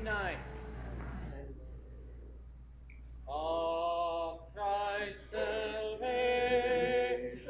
29. Of Christ's salvation,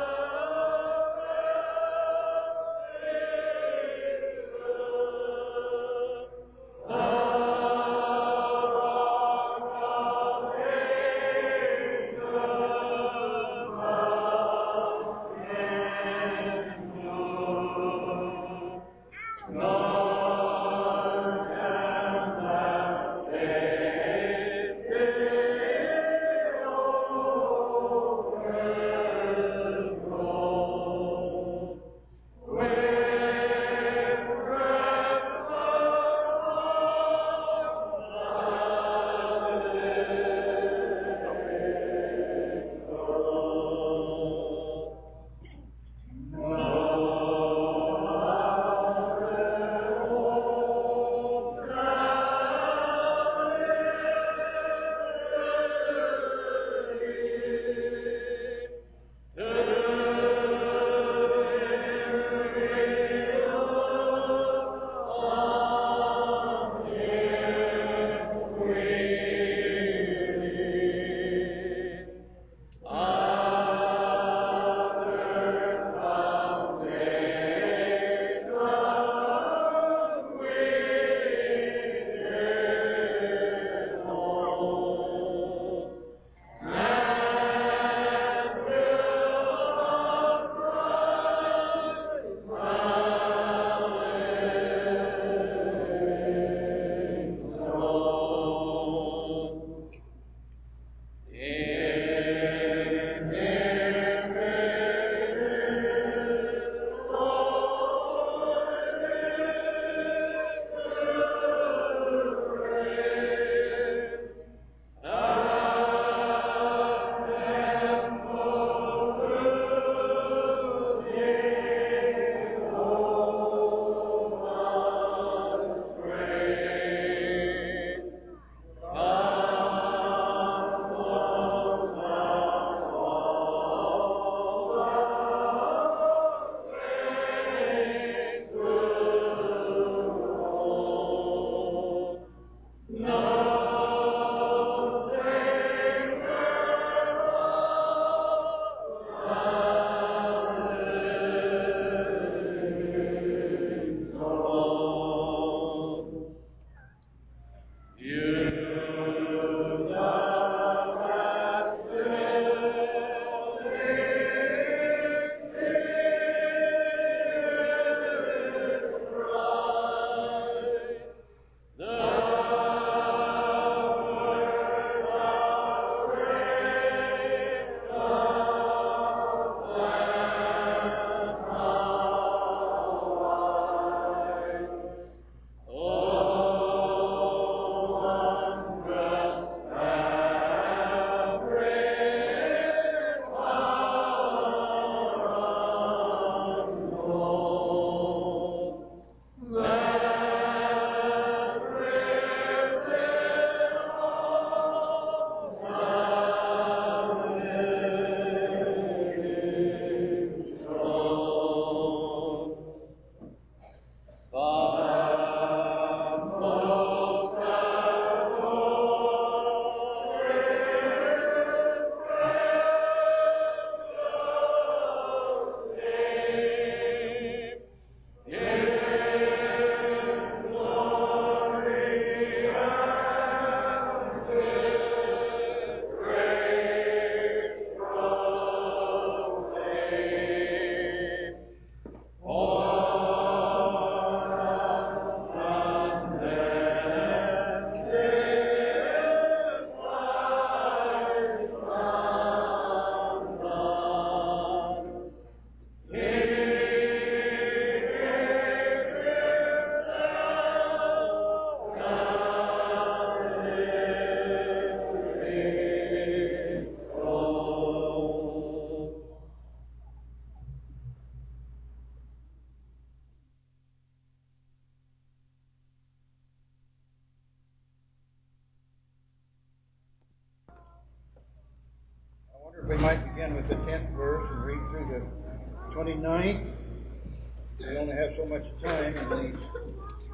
We might begin with the 10th verse and read through the 29th. We only have so much time in these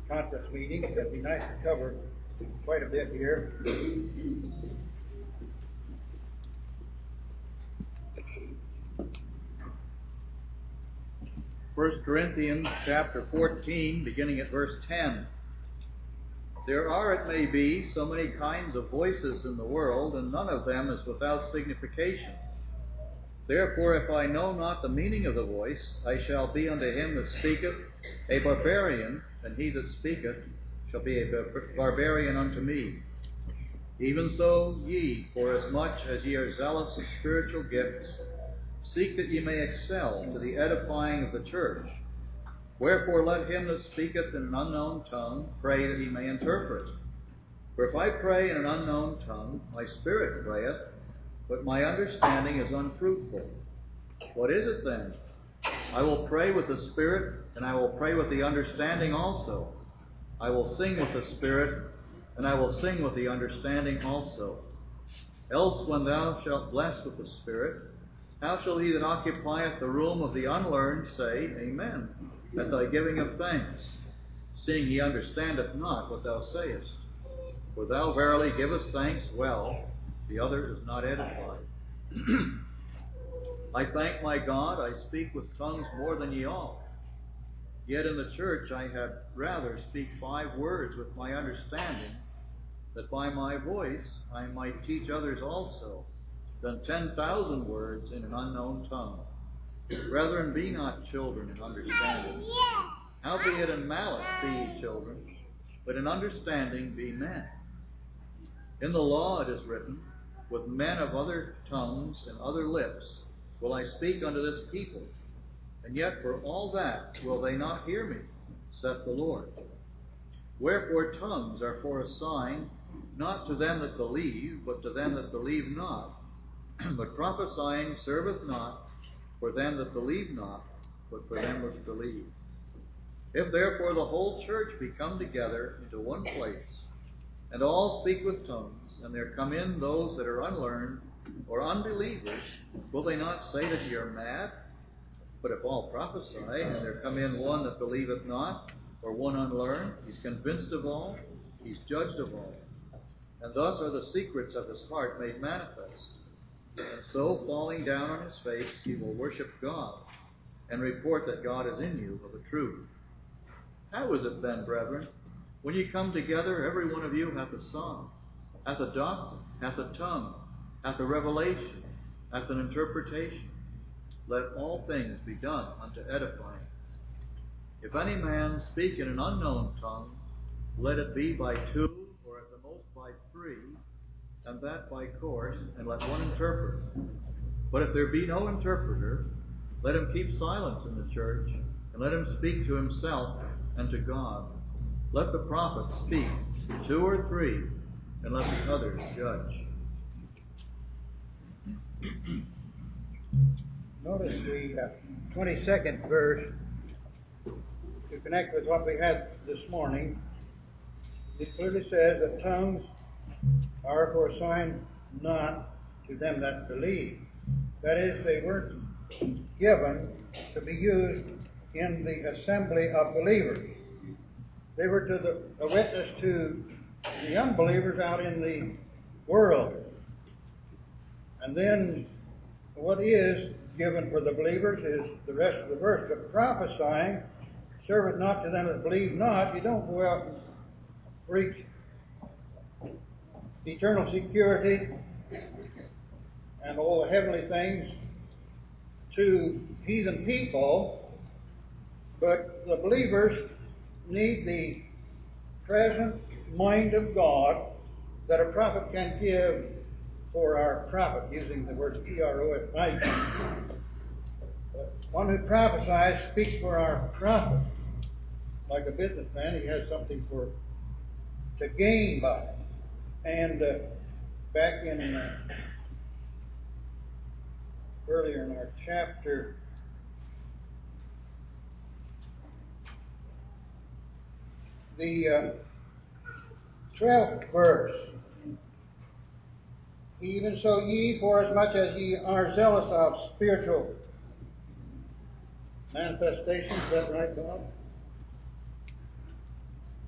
conference meeting. It'd be nice to cover quite a bit here. 1 Corinthians chapter 14, beginning at verse 10. There are, it may be, so many kinds of voices in the world, and none of them is without signification. Therefore, if I know not the meaning of the voice, I shall be unto him that speaketh a barbarian, and he that speaketh shall be a barbarian unto me. Even so ye, forasmuch as ye are zealous of spiritual gifts, seek that ye may excel to the edifying of the church. Wherefore let him that speaketh in an unknown tongue pray that he may interpret. For if I pray in an unknown tongue, my spirit prayeth, but my understanding is unfruitful. What is it then? I will pray with the spirit, and I will pray with the understanding also. I will sing with the spirit, and I will sing with the understanding also. Else when thou shalt bless with the spirit, how shall he that occupieth the room of the unlearned say, Amen, at thy giving of thanks, seeing he understandeth not what thou sayest? For thou verily givest thanks well, the other is not edified. I thank my God, I speak with tongues more than ye all. Yet in the church I had rather speak 5 words with my understanding, that by my voice I might teach others also, than 10,000 words in an unknown tongue. Brethren, be not children in understanding. Howbeit in malice be ye children, but in understanding be men. In the law it is written, with men of other tongues and other lips will I speak unto this people, and yet for all that will they not hear me, saith the Lord. Wherefore tongues are for a sign, not to them that believe, but to them that believe not. But prophesying serveth not for them that believe not, but for them which believe. If therefore the whole church be come together into one place, and all speak with tongues, and there come in those that are unlearned or unbelievers, will they not say that ye are mad? But if all prophesy, and there come in one that believeth not, or one unlearned, he's convinced of all, he's judged of all. And thus are the secrets of his heart made manifest. And so, falling down on his face, he will worship God, and report that God is in you of a truth. How is it then, brethren? When ye come together, every one of you hath a song, hath a doctrine, hath a tongue, hath a revelation, hath an interpretation. Let all things be done unto edifying. If any man speak in an unknown tongue, let it be by 2, or at the most by 3, and that by course, and let one interpret. But if there be no interpreter, let him keep silence in the church, and let him speak to himself and to God. Let the prophet speak 2 or 3, and let the others judge. Notice the 22nd verse, to connect with what we had this morning. It clearly says that tongues are for a sign not to them that believe. That is, they weren't given to be used in the assembly of believers. They were a witness to the unbelievers out in the world. And then what is given for the believers is the rest of the verse. But prophesying, serveth not to them that believe not. You don't go out and preach eternal security and all the heavenly things to heathen people, but the believers need the present mind of God that a prophet can give for our profit, using the word P-R-O-F-I-T. One who prophesies speaks for our profit. Like a businessman, he has something to gain by it. And back in earlier in our chapter, the 12th verse, even so ye, forasmuch as ye are zealous of spiritual manifestations, is that right, Bob?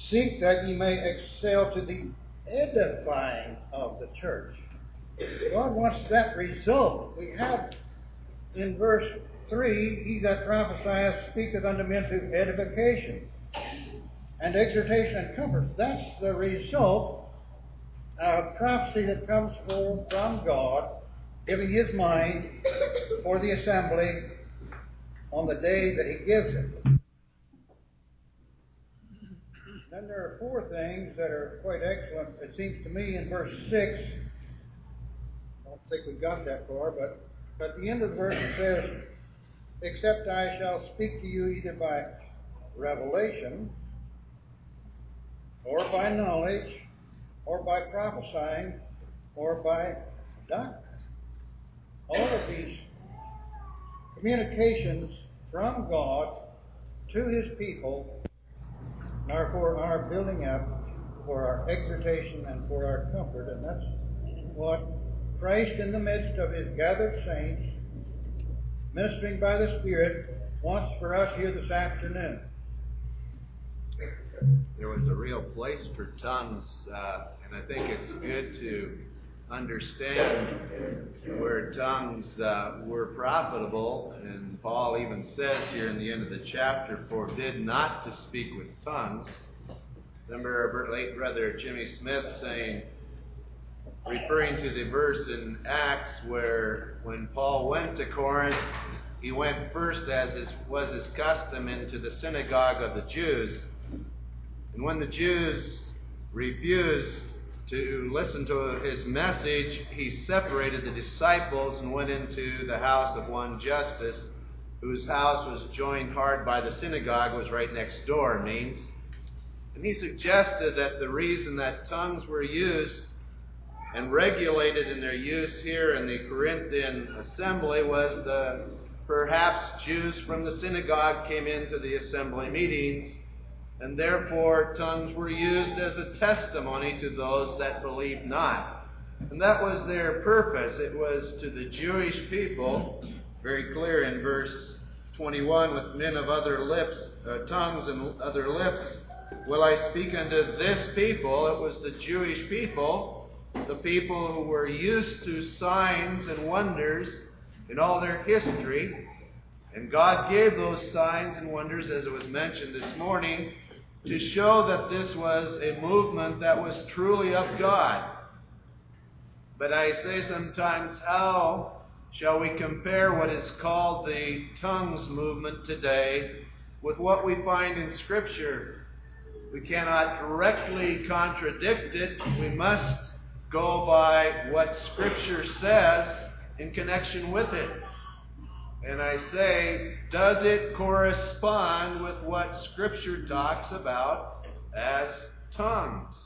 seek that ye may excel to the edifying of the church. God wants that result. We have in verse 3, he that prophesieth speaketh unto men to edification and exhortation and comfort. That's the result of prophecy that comes from God, giving his mind for the assembly on the day that he gives it. Then there are 4 things that are quite excellent, it seems to me, in verse 6. I don't think we got that far, but at the end of the verse it says, except I shall speak to you either by revelation, or by knowledge, or by prophesying, or by doctrine. All of these communications from God to his people are for our building up, for our exhortation, and for our comfort. And that's what Christ, in the midst of his gathered saints, ministering by the Spirit, wants for us here this afternoon. There was a real place for tongues, and I think it's good to understand where tongues were profitable. And Paul even says here in the end of the chapter, forbid not to speak with tongues. Remember our late brother Jimmy Smith saying, referring to the verse in Acts where when Paul went to Corinth, he went first, as was his custom, into the synagogue of the Jews. And when the Jews refused to listen to his message, he separated the disciples and went into the house of one Justus, whose house was joined hard by the synagogue, was right next door, means. And he suggested that the reason that tongues were used and regulated in their use here in the Corinthian assembly was perhaps Jews from the synagogue came into the assembly meetings, and therefore tongues were used as a testimony to those that believed not. And that was their purpose. It was to the Jewish people, very clear in verse 21, with men of other lips, tongues and other lips, will I speak unto this people. It was the Jewish people, the people who were used to signs and wonders in all their history. And God gave those signs and wonders, as it was mentioned this morning, to show that this was a movement that was truly of God. But I say sometimes, how shall we compare what is called the tongues movement today with what we find in Scripture? We cannot directly contradict it. We must go by what Scripture says in connection with it. And I say, does it correspond with what Scripture talks about as tongues?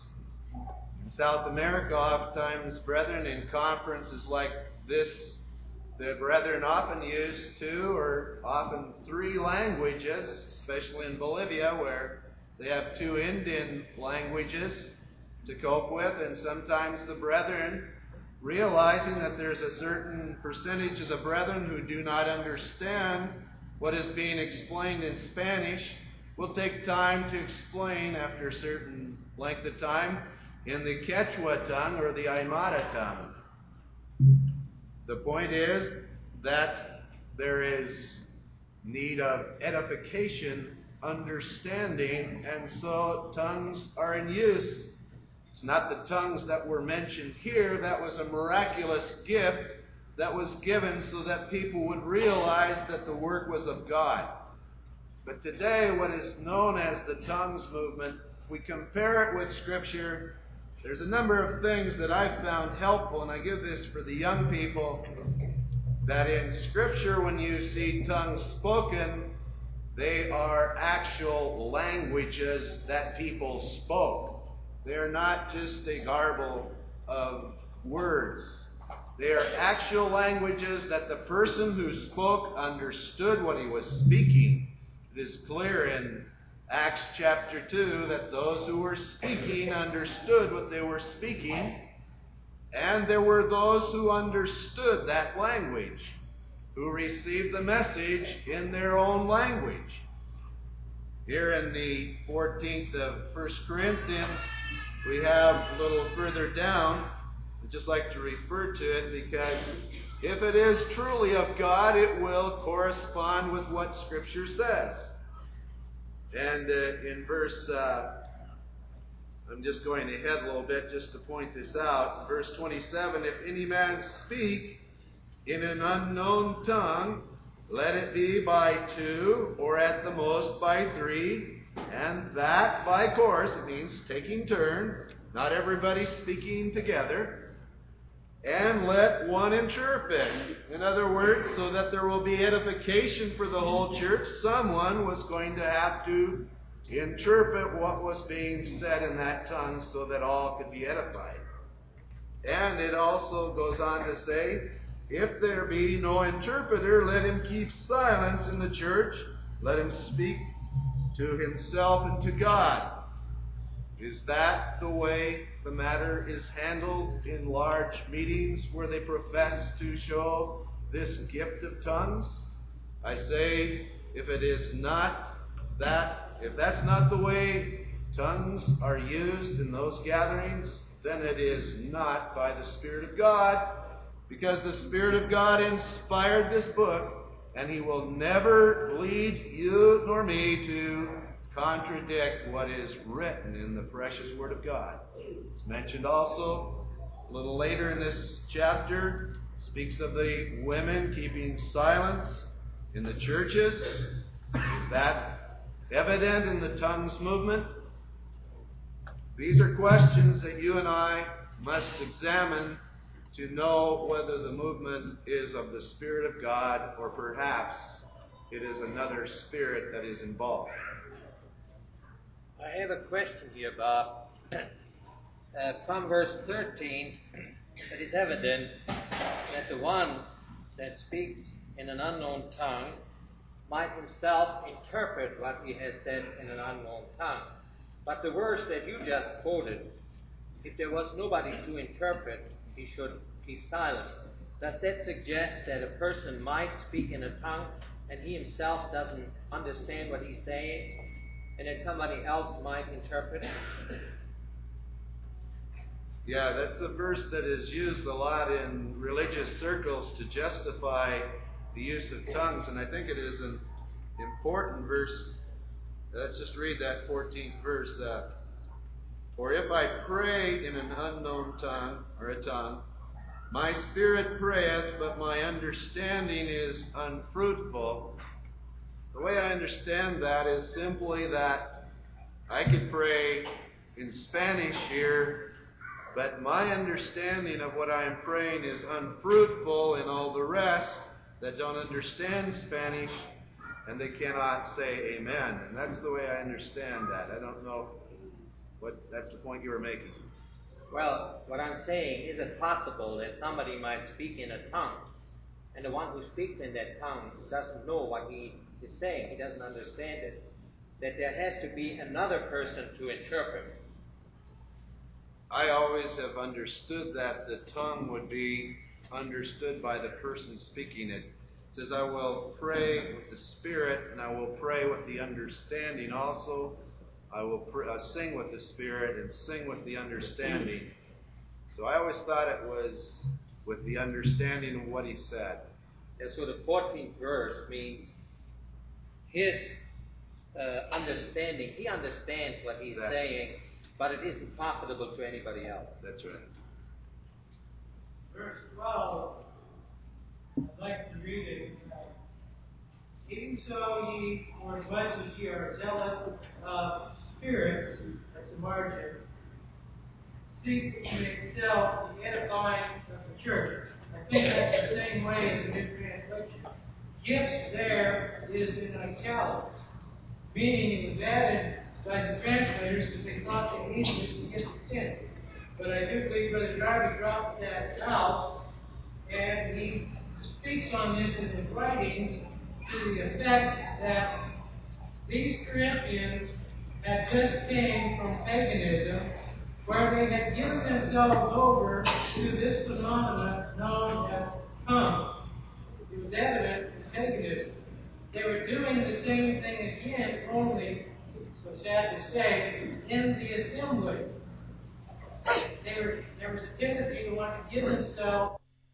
In South America, oftentimes, brethren, in conferences like this, the brethren often use 2 or often 3 languages, especially in Bolivia, where they have 2 Indian languages to cope with, and sometimes the brethren, realizing that there's a certain percentage of the brethren who do not understand what is being explained in Spanish, will take time to explain after a certain length of time in the Quechua tongue or the Aymara tongue. The point is that there is need of edification, understanding, and so tongues are in use. It's not the tongues that were mentioned here. That was a miraculous gift that was given so that people would realize that the work was of God. But today, what is known as the tongues movement, we compare it with Scripture. There's a number of things that I've found helpful, and I give this for the young people, that in Scripture, when you see tongues spoken, they are actual languages that people spoke. They are not just a garble of words. They are actual languages that the person who spoke understood what he was speaking. It is clear in Acts chapter 2 that those who were speaking understood what they were speaking, and there were those who understood that language, who received the message in their own language. Here in the 14th of 1 Corinthians, we have a little further down. I'd just like to refer to it because if it is truly of God, it will correspond with what Scripture says. And in verse, I'm just going ahead a little bit just to point this out. Verse 27, if any man speak in an unknown tongue, let it be by 2, or at the most by 3, and that by course. It means taking turn, not everybody speaking together. And let one interpret. In other words, so that there will be edification for the whole church, someone was going to have to interpret what was being said in that tongue so that all could be edified. And it also goes on to say, if there be no interpreter, let him keep silence in the church. Let him speak to himself and to God. Is that the way the matter is handled in large meetings where they profess to show this gift of tongues? I say, if it is not that, if that's not the way tongues are used in those gatherings, then it is not by the Spirit of God, because the Spirit of God inspired this book, and He will never lead you nor me to contradict what is written in the precious Word of God. It's mentioned also a little later in this chapter, speaks of the women keeping silence in the churches. Is that evident in the tongues movement? These are questions that you and I must examine to know whether the movement is of the Spirit of God or perhaps it is another spirit that is involved. I have a question here, Bob. From verse 13, it is evident that the one that speaks in an unknown tongue might himself interpret what he has said in an unknown tongue. But the verse that you just quoted, if there was nobody to interpret, he should keep silent. Does that suggest that a person might speak in a tongue and he himself doesn't understand what he's saying, and that somebody else might interpret it? Yeah, that's a verse that is used a lot in religious circles to justify the use of tongues, and I think it is an important verse. Let's just read that 14th verse. For if I pray in an unknown tongue, or a tongue, my spirit prayeth, but my understanding is unfruitful. The way I understand that is simply that I could pray in Spanish here, but my understanding of what I am praying is unfruitful in all the rest that don't understand Spanish, and they cannot say amen. And that's the way I understand that. I don't know what that's the point you were making. Well, what I'm saying, is it possible that somebody might speak in a tongue, and the one who speaks in that tongue doesn't know what he is saying, he doesn't understand it, that there has to be another person to interpret? I always have understood that the tongue would be understood by the person speaking it. It says, I will pray with the Spirit, and I will pray with the understanding also. I will sing with the Spirit and sing with the understanding. So I always thought it was with the understanding of what he said. And so the 14th verse means his understanding. He understands what he's saying, but it isn't profitable to anybody else. That's right. Verse 12, I'd like to read it. Even so ye, for as much as ye are zealous of spirits, that's the margin, seek in itself the edifying of the church. I think that's the same way in the New Translation. Gifts there is in italics, meaning it was added by the translators because they thought they needed it to get the sense. But I do believe Brother Darby dropped that out, and he speaks on this in his writings to the effect that these Corinthians had just came from paganism, where they had given themselves over to this phenomenon known as tongues. It was evident in paganism. They were doing the same thing again, only sad to say, in the assembly. There was a tendency to want to give themselves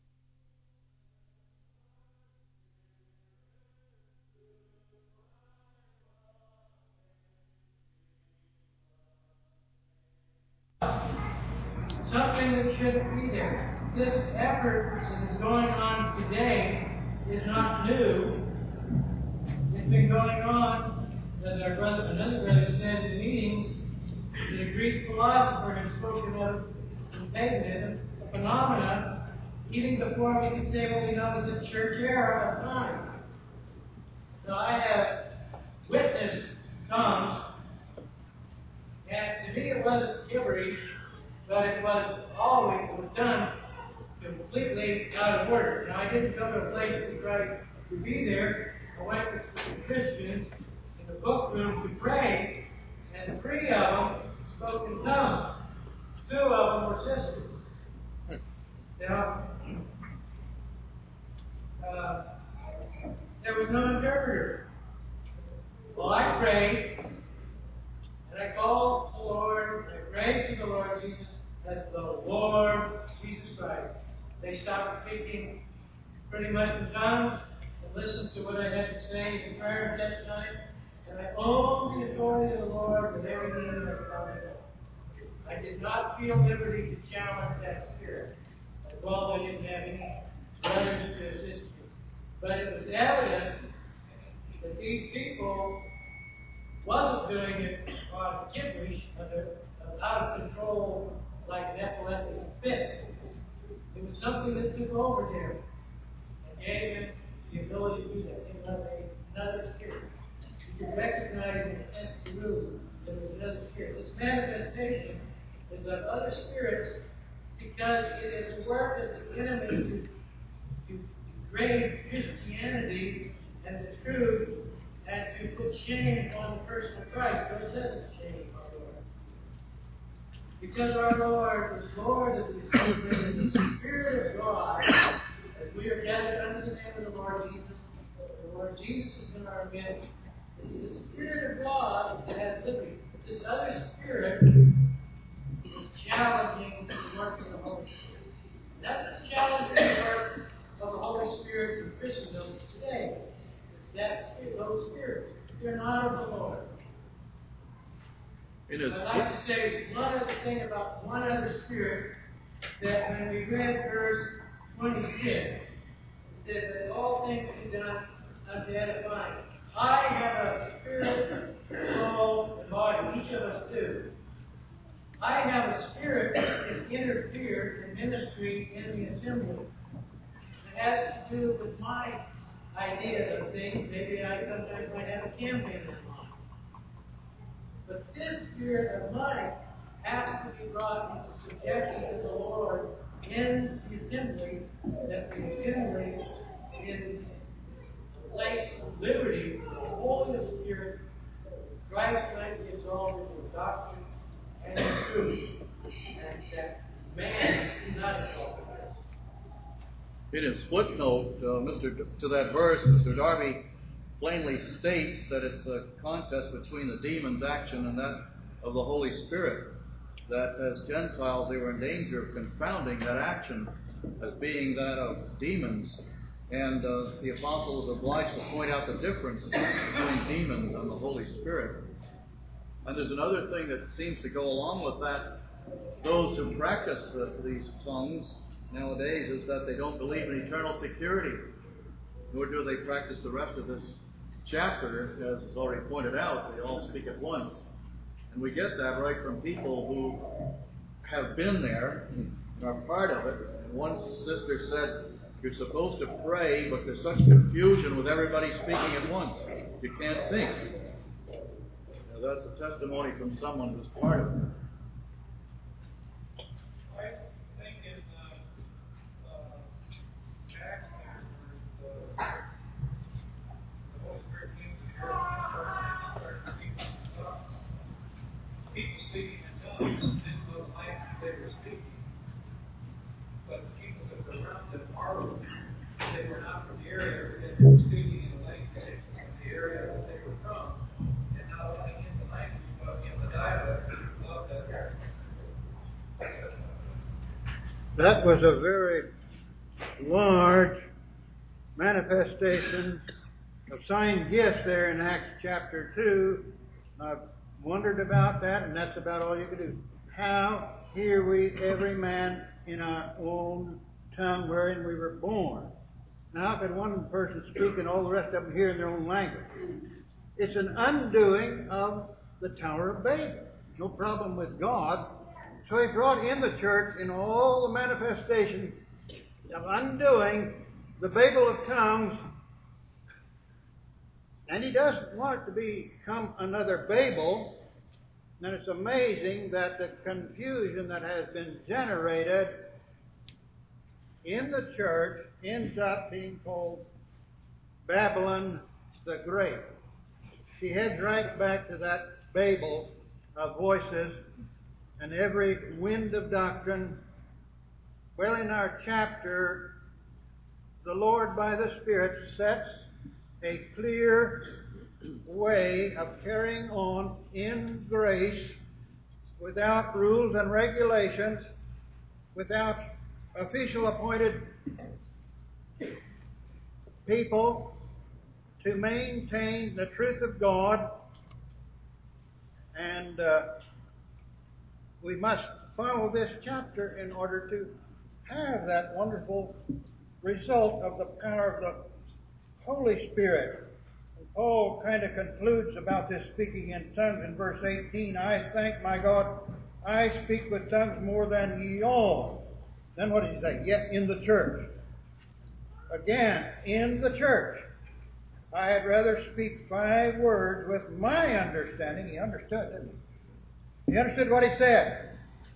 something that shouldn't be there. This effort that is going on today is not new. It's been going on, as another brother said in meetings, the Greek philosopher had spoken of in paganism, a phenomena, even before we could say what we know as the church era of time. So I have witnessed tongues, and to me it wasn't gibberish, but it was done completely out of order. Now, I didn't go to a place to try to be there. I went with some Christians in the book room to pray, and 3 of them spoke in tongues. 2 of them were sisters. Now, there was no interpreter. Well, I prayed, and I called the Lord, and I prayed to the Lord Jesus as the Lord Jesus Christ. They stopped speaking pretty much in tongues and listened to what I had to say in prayer at that time. And I owned the authority of the Lord with everything that I know. I did not feel liberty to challenge that spirit. As well as I didn't have any brothers to assist me. But it was evident that these people wasn't doing it on gibberish, out of control, like an epileptic fit. It was something that took over them and gave him the ability to do that. It was another spirit. You could recognize in the sense of the room that it was another spirit. This manifestation is of other spirits because it is the work of the enemy to degrade Christianity and the truth and to put shame on the person of Christ, but it doesn't shame our Lord. Because our Lord is Lord of the assembly, is the Spirit of God, as we are gathered under the name of the Lord Jesus. The Lord Jesus is in our midst. It's the Spirit of God that has liberty. This other spirit is challenging the work of the Holy Spirit. That's the challenging the work of the Holy Spirit in Christendom today. It's that spirit, those spirits. They're not of the Lord. I'd like to say one other thing about one other spirit, that when we read verse 26, it says that all things be done unto edifying. I have a spirit, soul, and body. Each of us do. I have a spirit that has interfered in ministry in the assembly. It has to do with my ideas of things. Maybe I sometimes might have a campaign in mind. But this spirit of mine has to be brought into subjection to the Lord in the assembly, that the assembly is a place of liberty for the Holy Spirit. Christ might be exalted in doctrine and in truth, and that man is not exalted. In his footnote, to that verse, Mr. Darby plainly states that it's a contest between the demon's action and that of the Holy Spirit. That as Gentiles they were in danger of confounding that action as being that of demons. And the apostle was obliged to point out the difference between demons and the Holy Spirit. And there's another thing that seems to go along with that. Those who practice these tongues nowadays is that they don't believe in eternal security, nor do they practice the rest of this chapter. As is already pointed out, they all speak at once. And we get that right from people who have been there and are part of it. And one sister said, you're supposed to pray, but there's such confusion with everybody speaking at once. You can't think. Now, that's a testimony from someone who's part of it. I think in Acts, the Holy Spirit came to the earth and started speaking in tongues. People speaking in tongues didn't know the language they were speaking. But the people that were around them marveled. They were not from the area, but they were speaking in the language of the area that they were from. And not only in the language, but That was a very large manifestation of sign gifts there in Acts chapter 2. I've wondered about that, and that's about all you can do. How hear we every man in our own tongue wherein we were born? Now, how could one person speak and all the rest of them hear in their own language? It's an undoing of the Tower of Babel. No problem with God. So he brought in the church in all the manifestation of undoing the Babel of tongues. And he doesn't want it to become another Babel. And it's amazing that the confusion that has been generated in the church ends up being called Babylon the Great. She heads right back to that Babel of voices and every wind of doctrine. Well, in our chapter, the Lord by the Spirit sets a clear way of carrying on in grace without rules and regulations, without official appointed people to maintain the truth of God. And we must follow this chapter in order to have that wonderful result of the power of the Holy Spirit. And Paul kind of concludes about this speaking in tongues in verse 18. I thank my God, I speak with tongues more than ye all. Then what does he say? Yet in the church. Again, in the church. I had rather speak 5 words with my understanding. He understood, didn't he? He understood what he said.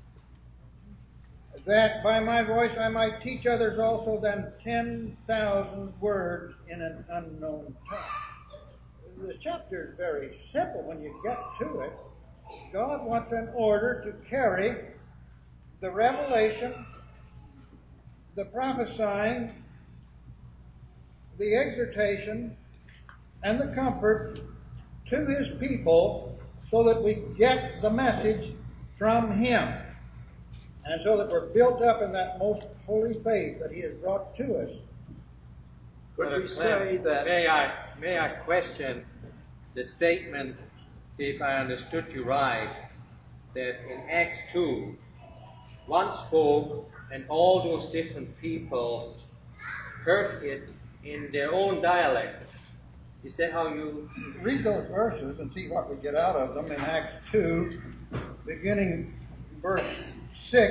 That by my voice I might teach others also than 10,000 words in an unknown tongue. The chapter is very simple when you get to it. God wants an order to carry the revelation, the prophesying, the exhortation, and the comfort to His people so that we get the message from Him. And so that we're built up in that most holy faith that He has brought to us. Would we say that... May I question the statement, if I understood you right, that in Acts 2, one spoke and all those different people heard it in their own dialect. Is that how you... Read those verses and see what we get out of them in Acts 2, beginning verse 6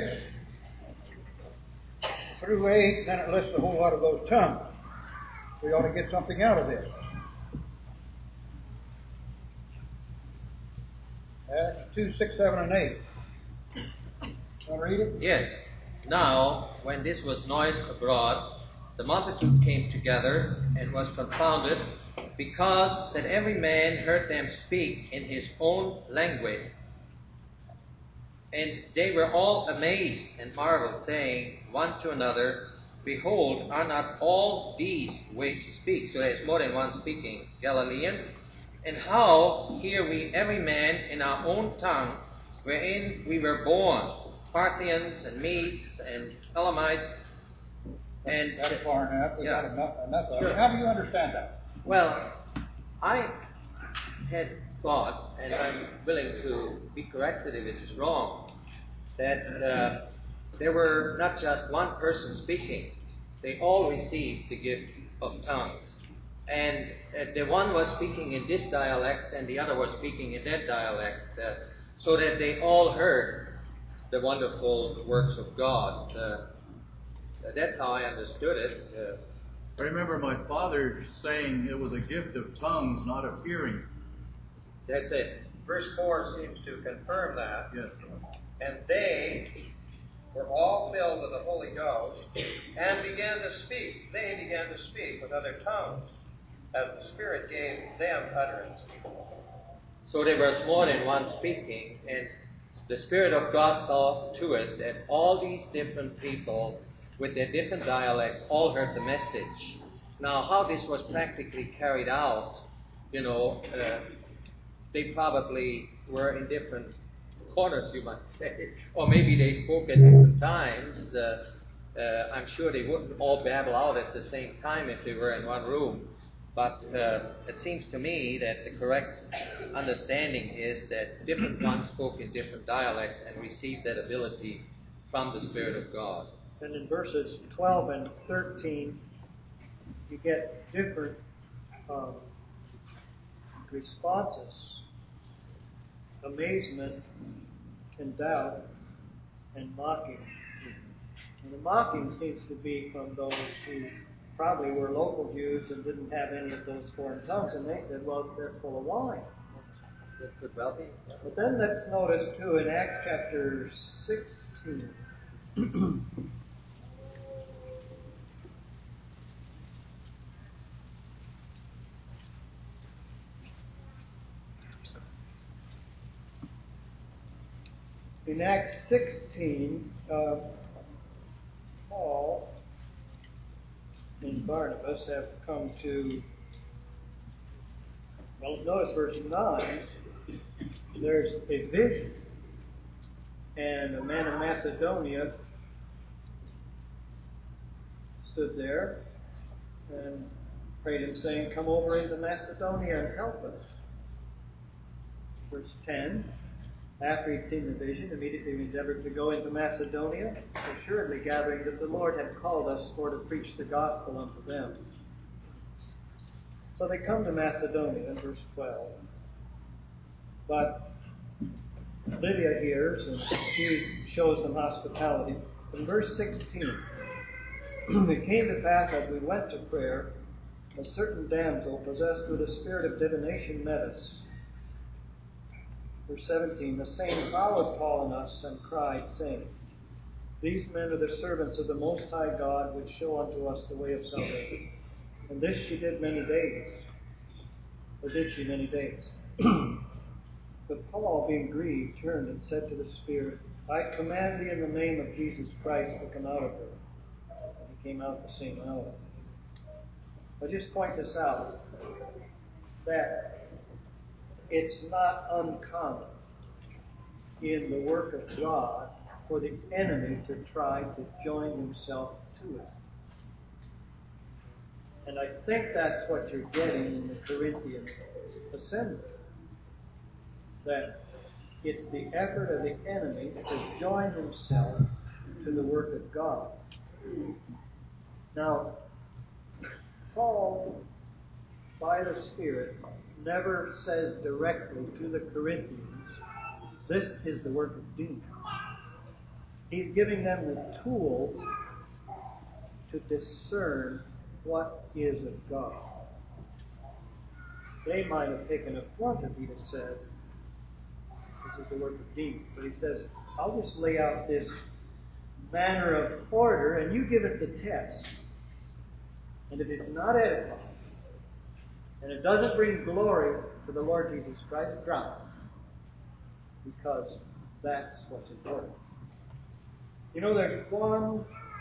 through 8, then it lists a whole lot of those tongues. We ought to get something out of this. Acts 2, 6, 7, and 8. Want to read it? Yes. Now, when this was noised abroad, the multitude came together and was confounded, because that every man heard them speak in his own language. And they were all amazed and marveled, saying one to another, Behold, are not all these which speak? So there's more than one speaking, Galilean. And how hear we every man in our own tongue, wherein we were born, Parthians and Medes and Elamites. And that's far enough. Yeah. Enough. Sure. How do you understand that? Well, I had thought, and I'm willing to be corrected if it is wrong, that there were not just one person speaking. They all received the gift of tongues. And the one was speaking in this dialect and the other was speaking in that dialect, so that they all heard the wonderful works of God. That's how I understood it. I remember my father saying it was a gift of tongues, not of hearing. That's it. Verse 4 seems to confirm that. Yes. And they were all filled with the Holy Ghost and began to speak. They began to speak with other tongues as the Spirit gave them utterance. So there was more than one speaking, and the Spirit of God saw to it that all these different people with their different dialects all heard the message. Now, how this was practically carried out, they probably were in different corners, you might say. Or maybe they spoke at different times. I'm sure they wouldn't all babble out at the same time if they were in one room. But it seems to me that the correct understanding is that different ones spoke in different dialects and received that ability from the Spirit of God. And in verses 12 and 13, you get different responses: amazement and doubt and mocking. And the mocking seems to be from those who probably were local Jews and didn't have any of those foreign tongues, and they said, well, they're full of wine. That could well be. But then let's notice, too, in Acts chapter 16, in Acts 16, Paul and Barnabas have come to, well, notice verse 9, there's a vision, and a man of Macedonia stood there and prayed him, saying, come over into Macedonia and help us. Verse 10, after he'd seen the vision, immediately he endeavored to go into Macedonia, assuredly gathering that the Lord had called us for to preach the gospel unto them. So they come to Macedonia in verse 12. But Lydia hears, and she shows them hospitality. In verse 16, it came to pass as we went to prayer, a certain damsel possessed with a spirit of divination met us. Verse 17, the same followed Paul and us and cried, saying, these men are the servants of the Most High God, which show unto us the way of salvation. And this she did many days. Or did she many days? But Paul, being grieved, turned and said to the Spirit, I command thee in the name of Jesus Christ to come out of her. And he came out the same hour. I'll just point this out, that it's not uncommon in the work of God for the enemy to try to join himself to it. And I think that's what you're getting in the Corinthian assembly. That it's the effort of the enemy to join himself to the work of God. Now, Paul, by the Spirit, never says directly to the Corinthians, this is the work of demons. He's giving them the tools to discern what is of God. They might have taken affront if he'd have said, this is the work of demons. But he says, I'll just lay out this manner of order and you give it the test. And if it's not edifying, and it doesn't bring glory to the Lord Jesus Christ, drop it. Because that's what's important. You know, there's one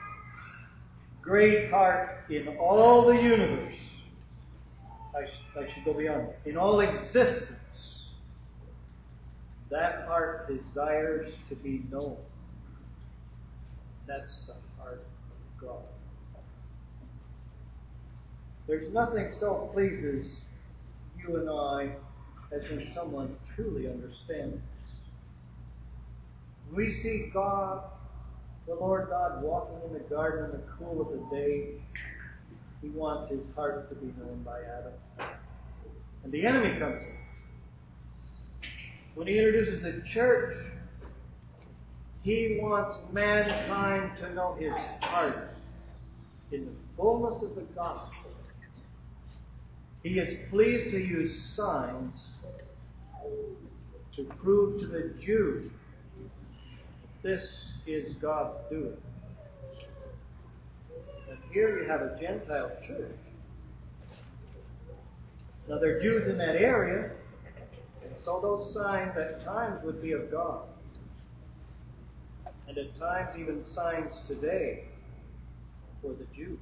great heart in all the universe. I should go beyond that. In all existence, that heart desires to be known. That's the heart of God. There's nothing so pleases you and I as when someone truly understands. When we see God, the Lord God, walking in the garden in the cool of the day, He wants His heart to be known by Adam. And the enemy comes in. When He introduces the church, He wants mankind to know His heart in the fullness of the gospel. He is pleased to use signs to prove to the Jew this is God's doing. And here you have a Gentile church. Now there are Jews in that area, and so those signs at times would be of God. And at times even signs today for the Jew.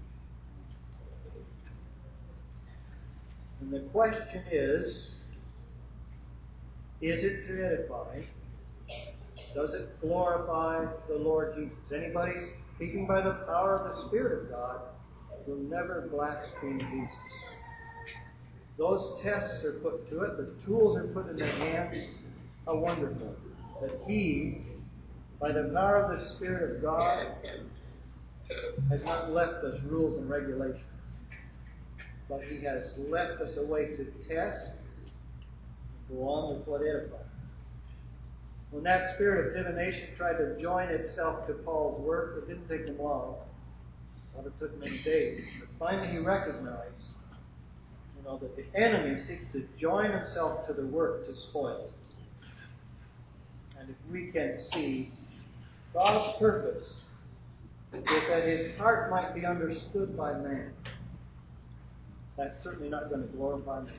And the question is it to edify Does it glorify the Lord Jesus? Anybody speaking by the power of the Spirit of God will never blaspheme Jesus. Those tests are put to it. The tools are put in their hands. How wonderful that He, by the power of the Spirit of God, has not left us rules and regulations, but He has left us a way to test and go on with what edifies. When that spirit of divination tried to join itself to Paul's work, it didn't take him long. Well, it took many days. But finally he recognized, that the enemy seeks to join himself to the work to spoil it. And if we can see God's purpose is that His heart might be understood by man, that's certainly not going to glorify man.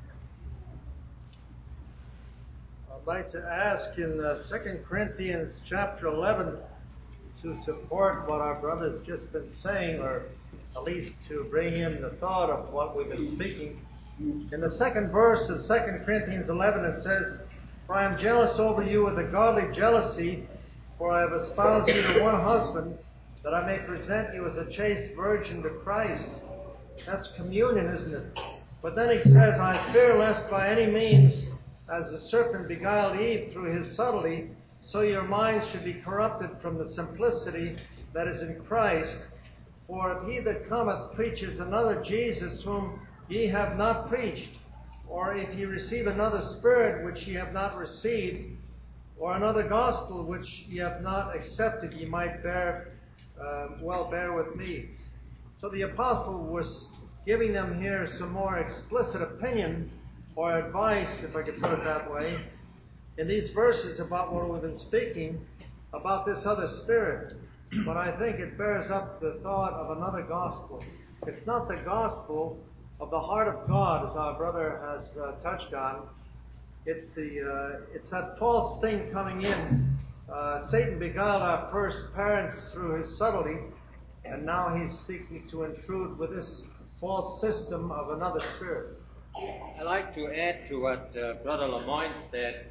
I'd like to ask in 2 Corinthians chapter 11 to support what our brother's just been saying, or at least to bring in the thought of what we've been speaking. In the second verse of 2 Corinthians 11 it says, "For I am jealous over you with a godly jealousy, for I have espoused you to one husband, that I may present you as a chaste virgin to Christ." That's communion, isn't it? But then he says, "I fear lest by any means, as the serpent beguiled Eve through his subtlety, so your minds should be corrupted from the simplicity that is in Christ. For if he that cometh preaches another Jesus whom ye have not preached, or if ye receive another spirit which ye have not received, or another gospel which ye have not accepted, ye might bear with me." So the apostle was giving them here some more explicit opinion or advice, if I could put it that way, in these verses about what we've been speaking about this other spirit. But I think it bears up the thought of another gospel. It's not the gospel of the heart of God, as our brother has touched on. It's that false thing coming in. Satan beguiled our first parents through his subtlety, and now he's seeking to intrude with this false system of another spirit. I'd like to add to what Brother Lemoyne said.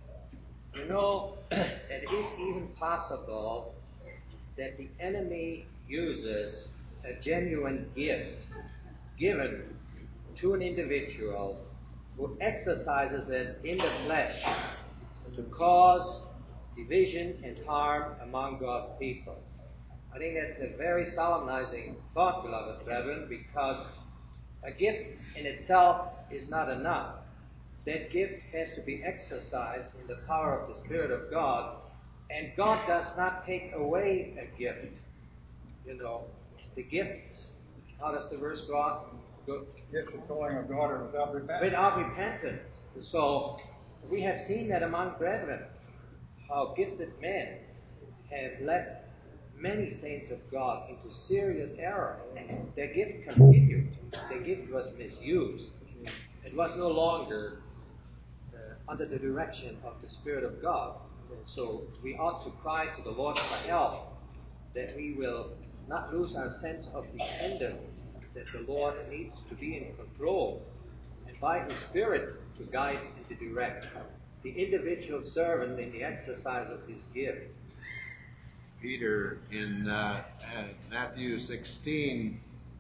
It is even possible that the enemy uses a genuine gift given to an individual who exercises it in the flesh to cause division and harm among God's people. I think that's a very solemnizing thought, beloved brethren, because a gift in itself is not enough. That gift has to be exercised in the power of the Spirit of God, and God does not take away a gift. The gift, how does the verse go? Gift of calling of daughter without repentance. Without repentance. So we have seen that among brethren, how gifted men have led many saints of God into serious error. Their gift continued. Their gift was misused. It was no longer under the direction of the Spirit of God. So we ought to cry to the Lord for help, that we will not lose our sense of dependence, that the Lord needs to be in control, and by His Spirit to guide and to direct the individual servant in the exercise of his gift. Peter in Matthew 16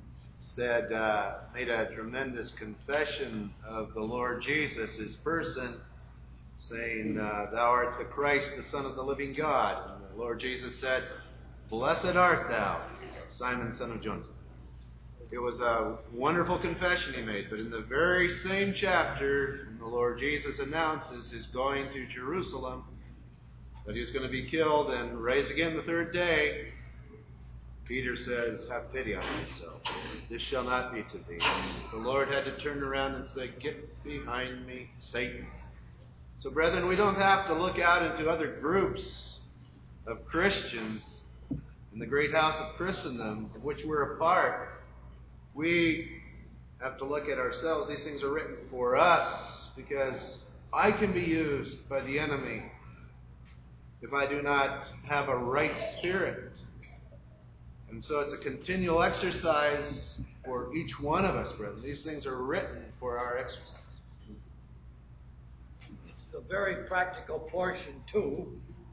made a tremendous confession of the Lord Jesus, His person, saying, "Thou art the Christ, the Son of the living God." And the Lord Jesus said, "Blessed art thou, Simon, son of Jonas." It was a wonderful confession he made, but in the very same chapter, the Lord Jesus announces His going to Jerusalem, that He was going to be killed and raised again the third day. Peter says, "Have pity on myself. This shall not be to thee." The Lord had to turn around and say, "Get behind me, Satan." So, brethren, we don't have to look out into other groups of Christians in the great house of Christendom, of which we're a part. We have to look at ourselves. These things are written for us, because I can be used by the enemy if I do not have a right spirit. And so it's a continual exercise for each one of us, brethren. These things are written for our exercise. It's a very practical portion, too.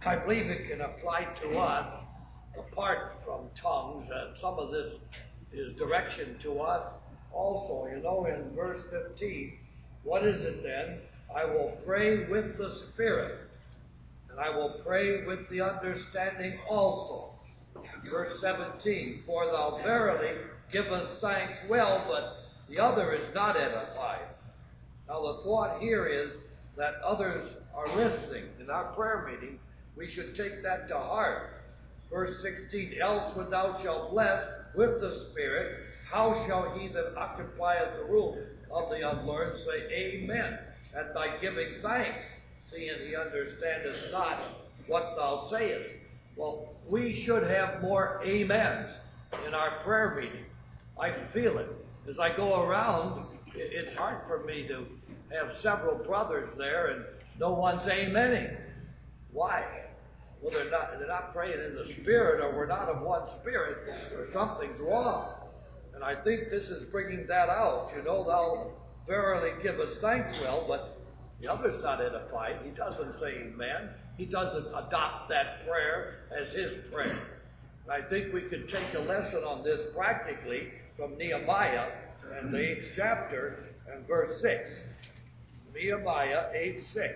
I believe it can apply to us apart from tongues, and some of this is direction to us also. You know, in verse 15, what is it then? I will pray with the Spirit, and I will pray with the understanding also. Verse 17, for thou verily givest thanks well, but the other is not edified. Now the thought here is that others are listening. In our prayer meeting, we should take that to heart. Verse 16, else when thou shalt bless with the Spirit, how shall he that occupieth the room of the unlearned say Amen at thy giving thanks, seeing he understandeth not what thou sayest? Well, we should have more amens in our prayer meeting. I feel it. As I go around, it's hard for me to have several brothers there and no one's amening. Why? Well, they're not praying in the Spirit, or we're not of one Spirit, or something's wrong. And I think this is bringing that out. You know, thou verily givest thanks well, but the other's not edified. He doesn't say amen. He doesn't adopt that prayer as his prayer. And I think we could take a lesson on this practically from Nehemiah and the 8th chapter and verse 6. Nehemiah 8:6.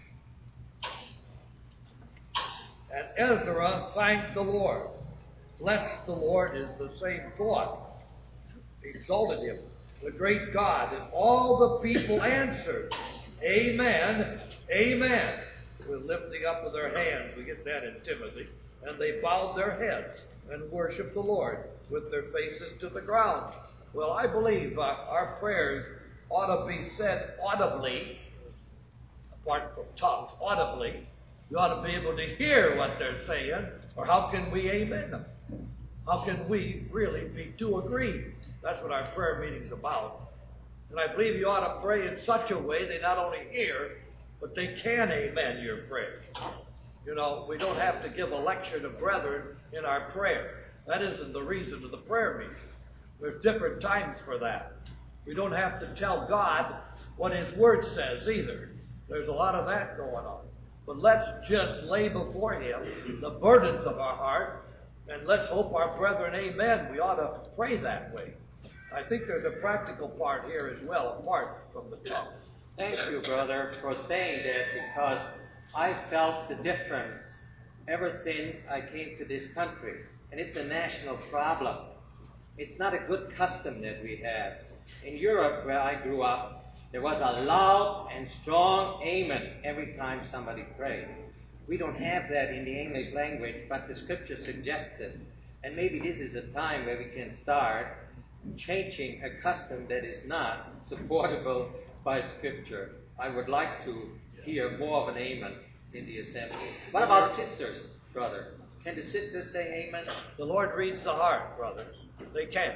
And Ezra thanked the Lord. Blessed the Lord is the same thought. He exalted him, the great God. And all the people answered, Amen, Amen, with lifting up of their hands. We get that in Timothy. And they bowed their heads and worshiped the Lord with their faces to the ground. Well, I believe our prayers ought to be said audibly, apart from tongues, audibly. We ought to be able to hear what they're saying, or how can we amen them? How can we really be to agree? That's what our prayer meeting's about. And I believe you ought to pray in such a way they not only hear, but they can amen your prayers. You know, we don't have to give a lecture to brethren in our prayer. That isn't the reason of the prayer meeting. There's different times for that. We don't have to tell God what His Word says either. There's a lot of that going on. But let's just lay before Him the burdens of our heart, and let's hope our brethren amen. We ought to pray that way. I think there's a practical part here as well, apart from the tongue. Thank you, brother, for saying that, because I felt the difference ever since I came to this country. And it's a national problem. It's not a good custom that we have. In Europe, where I grew up, there was a loud and strong amen every time somebody prayed. We don't have that in the English language, but the Scripture suggests it. And maybe this is a time where we can start changing a custom that is not supportable by Scripture. I would like to hear more of an amen in the assembly. What about sisters, brother? Can the sisters say amen? The Lord reads the heart, brother. They can.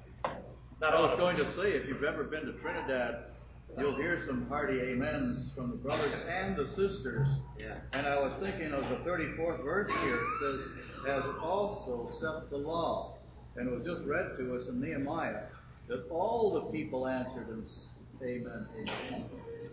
I was going to say, if you've ever been to Trinidad, you'll hear some hearty amens from the brothers and the sisters. Yeah. And I was thinking of the 34th verse here. It says, has also set the law. And it was just read to us in Nehemiah that all the people answered and amen, amen.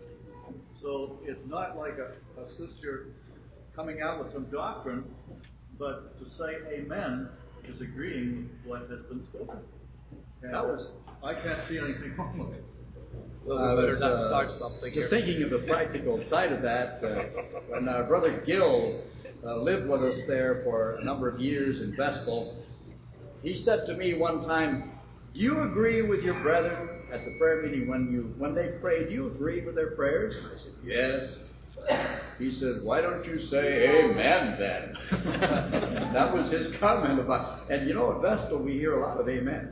So it's not like a sister coming out with some doctrine, but to say amen is agreeing with what has been spoken. And I can't see anything wrong with it. Well, we better not start something just here. thinking of the practical side of that, when Brother Gill lived with us there for a number of years in Vestal, he said to me one time, do you agree with your brethren at the prayer meeting when they pray? Do you agree with their prayers? I said, yes. He said, why don't you say amen then? That was his comment about, and you know, at Vestal we hear a lot of amens.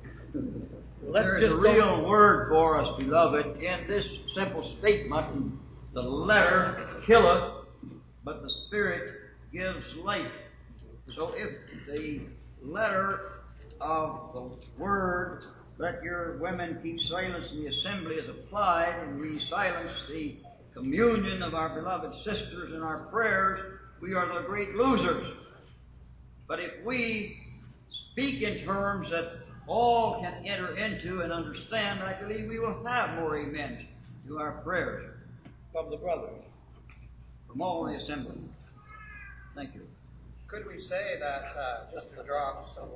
There is a real word for us, beloved, in this simple statement. The letter killeth, but the Spirit gives life. So if the letter of the word, let your women keep silence in the assembly, is applied, and we silence the communion of our beloved sisters in our prayers, we are the great losers. But if we speak in terms that all can enter into and understand, I believe we will have more amens to our prayers. From the brothers. From all the assembly. Thank you. Could we say that, just to draw some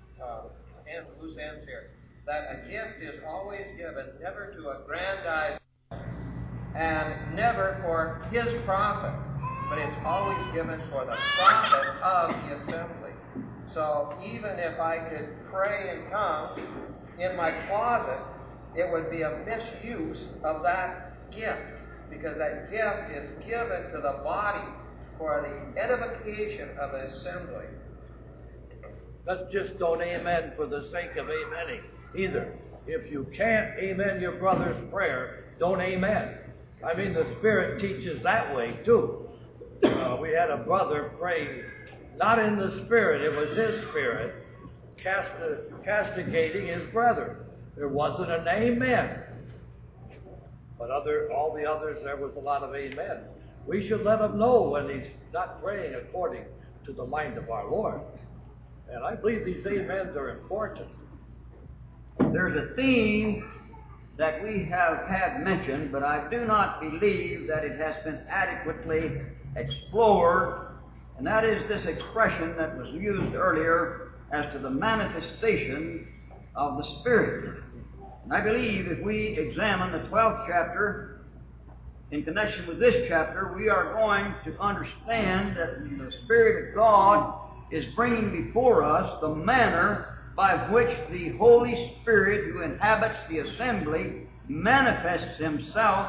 loose ends here, that a gift is always given never to aggrandize and never for his profit, but it's always given for the profit of the assembly. So even if I could pray in tongues in my closet, it would be a misuse of that gift, because that gift is given to the body for the edification of the assembly. Let's just don't amen for the sake of amening either. If you can't amen your brother's prayer, don't amen. I mean, the Spirit teaches that way too. We had a brother pray, not in the Spirit, it was his spirit, castigating his brother. There wasn't an amen. But all the others, there was a lot of amen. We should let him know when he's not praying according to the mind of our Lord. And I believe these amens are important. There's a theme that we have had mentioned, but I do not believe that it has been adequately explored, and that is this expression that was used earlier as to the manifestation of the Spirit. And I believe if we examine the 12th chapter in connection with this chapter, we are going to understand that the Spirit of God is bringing before us the manner by which the Holy Spirit who inhabits the assembly manifests himself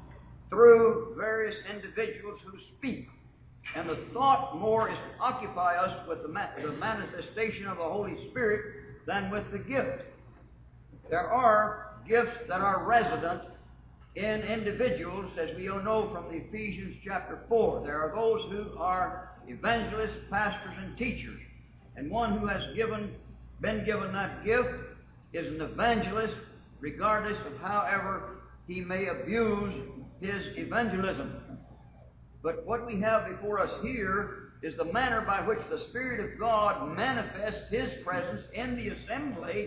through various individuals who speak. And the thought more is to occupy us with the manifestation of the Holy Spirit than with the gift. There are gifts that are resident in individuals, as we all know from the Ephesians chapter 4. There are those who are evangelists, pastors, and teachers. And one who has been given that gift is an evangelist, regardless of however he may abuse his evangelism. But what we have before us here is the manner by which the Spirit of God manifests His presence in the assembly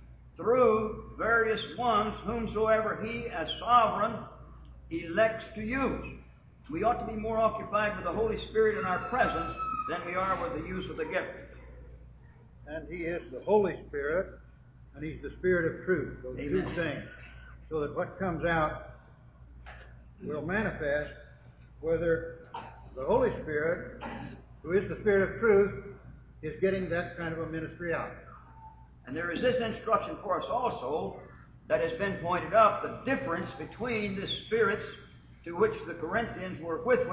through various ones whomsoever He, as sovereign, elects to use. We ought to be more occupied with the Holy Spirit in our presence than we are with the use of the gift. And He is the Holy Spirit, and He's the Spirit of truth. Those two things. So that what comes out will manifest whether the Holy Spirit, who is the Spirit of truth, is getting that kind of a ministry out. And there is this instruction for us also that has been pointed out, the difference between the spirits with which the Corinthians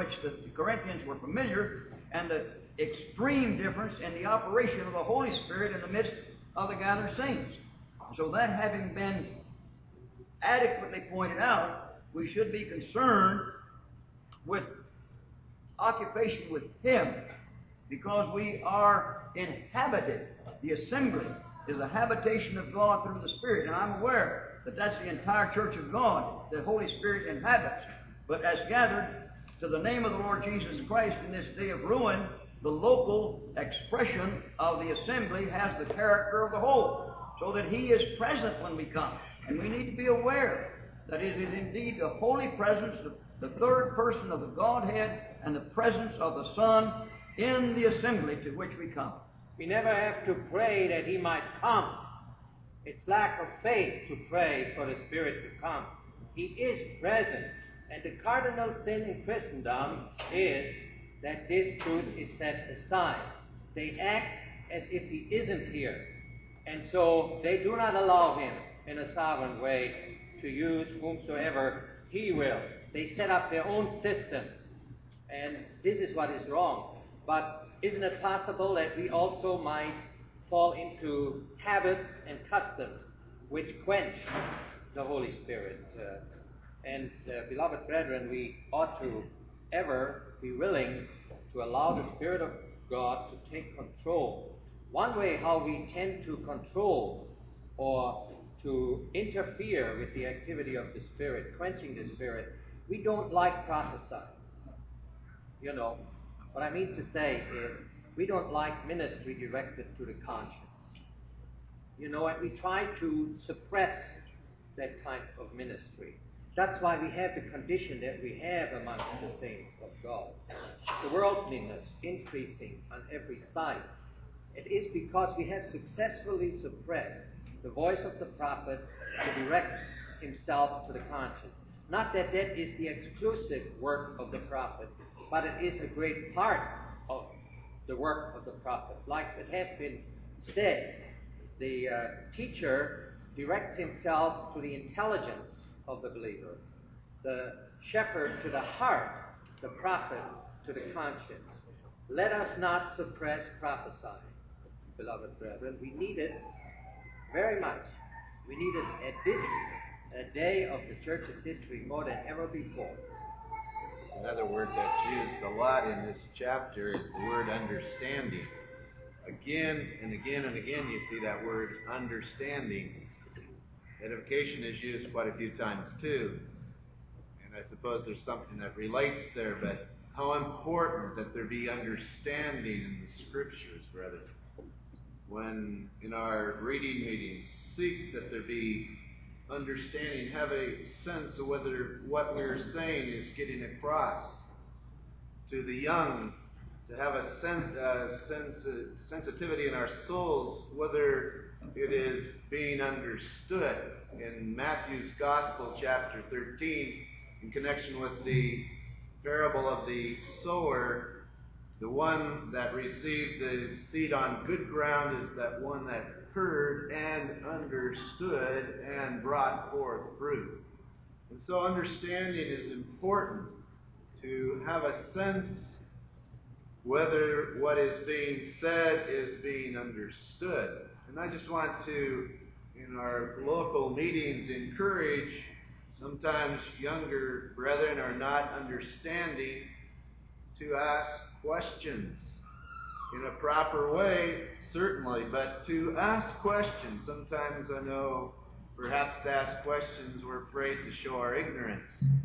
were familiar, and the extreme difference in the operation of the Holy Spirit in the midst of the gathered saints. So that having been adequately pointed out, we should be concerned with occupation with Him, because we are inhabited. The assembly is a habitation of God through the Spirit, and I'm aware that that's the entire church of God the Holy Spirit inhabits. But as gathered to the name of the Lord Jesus Christ in this day of ruin, the local expression of the assembly has the character of the whole, so that He is present when we come. And we need to be aware that it is indeed the holy presence, the third person of the Godhead, and the presence of the Son in the assembly to which we come. We never have to pray that He might come. It's lack of faith to pray for the Spirit to come. He is present. And the cardinal sin in Christendom is that this truth is set aside. They act as if He isn't here. And so they do not allow Him in a sovereign way to use whomsoever He will. They set up their own system. And this is what is wrong. But isn't it possible that we also might fall into habits and customs which quench the Holy Spirit? Beloved brethren, we ought to ever be willing to allow the Spirit of God to take control. One way how we tend to control or to interfere with the activity of the Spirit, quenching the Spirit, we don't like prophesying. You know, what I mean to say is, we don't like ministry directed to the conscience. You know, and we try to suppress that kind of ministry. That's why we have the condition that we have amongst the saints of God. The worldliness increasing on every side. It is because we have successfully suppressed the voice of the prophet to direct himself to the conscience. Not that that is the exclusive work of the prophet, but it is a great part of the work of the prophet. Like it has been said, the teacher directs himself to the intelligence of the believer, the shepherd to the heart, the prophet to the conscience. Let us not suppress prophesying, beloved brethren. We need it very much. We need it at this day of the church's history more than ever before. Another word that's used a lot in this chapter is the word understanding. Again and again and again you see that word understanding. Edification is used quite a few times too. And I suppose there's something that relates there, but how important that there be understanding in the Scriptures, brethren. When in our reading meetings, seek that there be understanding, have a sense of whether what we're saying is getting across to the young, to have a sensitivity in our souls, whether it is being understood. In Matthew's Gospel, chapter 13, in connection with the parable of the sower, the one that received the seed on good ground is that one that heard and understood and brought forth fruit. And so understanding is important, to have a sense whether what is being said is being understood. And I just want to, in our local meetings, encourage, sometimes younger brethren are not understanding, to ask questions in a proper way, certainly, but to ask questions. Sometimes I know perhaps to ask questions we're afraid to show our ignorance.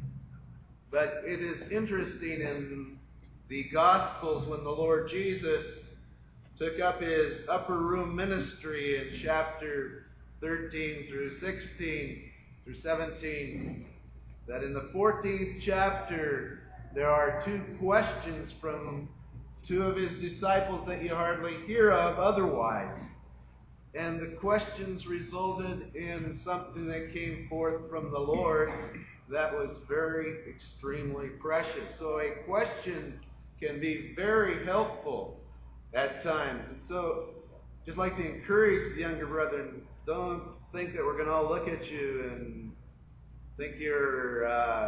But it is interesting in the Gospels when the Lord Jesus took up his upper room ministry in chapter 13 through 16 through 17, that in the 14th chapter there are two questions from two of his disciples that you hardly hear of otherwise. And the questions resulted in something that came forth from the Lord that was very extremely precious. So a question can be very helpful at times. And so just like to encourage the younger brethren, don't think that we're going to all look at you and think you're